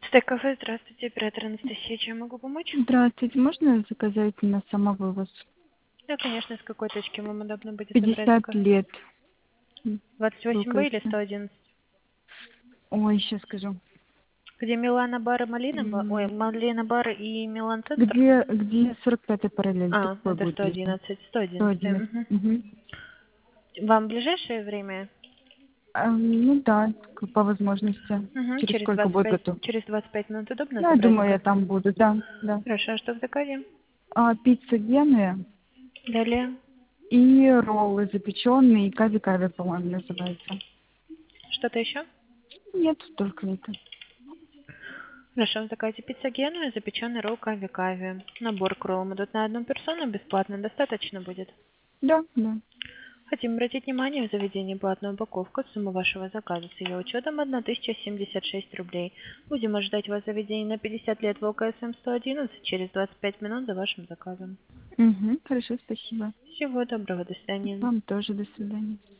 Стейк-кафе, здравствуйте, оператор Анастасия, чем могу помочь? Здравствуйте, можно заказать на самовывоз? Да, конечно, с какой точки вам удобно будет забрать 50 заказ? лет. 28Б или ВКС. 111? Ой, сейчас скажу. Где Милана бар и Малина бар? Ой, М, Малина бар и Милан Центр? Где 45-й параллель? А, Такой это будет ближе. 111, 111. 111. Угу. Угу. Вам в ближайшее время? Ну да, по возможности. Угу. Через сколько будет готов? Через 25 минут удобно Да, я забрать думаю, я заказ? там буду, да, да. Хорошо, а что в заказе? Пицца Гены Далее. и роллы запеченные, и кави-кави, по-моему, называется. Что-то еще? Нет, только это. Хорошо, в заказе пицца Генуя, запеченный ролл кави-кави. Набор к роллам идут на одну персону, бесплатно, достаточно будет? Да, да. Хотим обратить внимание, в заведении платная упаковка. Сумма вашего заказа с ее учетом 1076 рублей. Будем ожидать вас в заведении на 50 лет в ЛКСМ 111 через 25 минут за вашим заказом. Угу, хорошо, спасибо. Всего доброго, до свидания. Вам тоже до свидания.